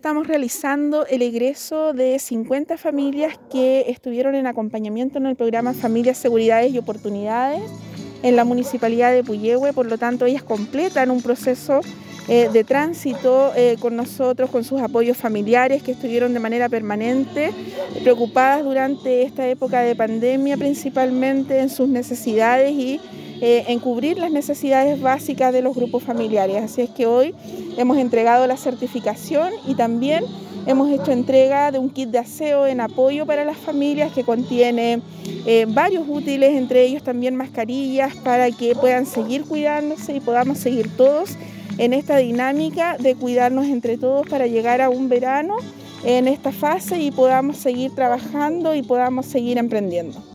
estamos realizando el egreso de 50 familias que estuvieron en acompañamiento en el programa Familias, Seguridades y Oportunidades en la Municipalidad de Puyehue. Por lo tanto, ellas completan un proceso de tránsito con nosotros, con sus apoyos familiares que estuvieron de manera permanente, preocupadas durante esta época de pandemia, principalmente en sus necesidades y en cubrir las necesidades básicas de los grupos familiares. Así es que hoy hemos entregado la certificación y también hemos hecho entrega de un kit de aseo en apoyo para las familias que contiene varios útiles, entre ellos también mascarillas, para que puedan seguir cuidándose y podamos seguir todos en esta dinámica de cuidarnos entre todos para llegar a un verano en esta fase y podamos seguir trabajando y podamos seguir emprendiendo.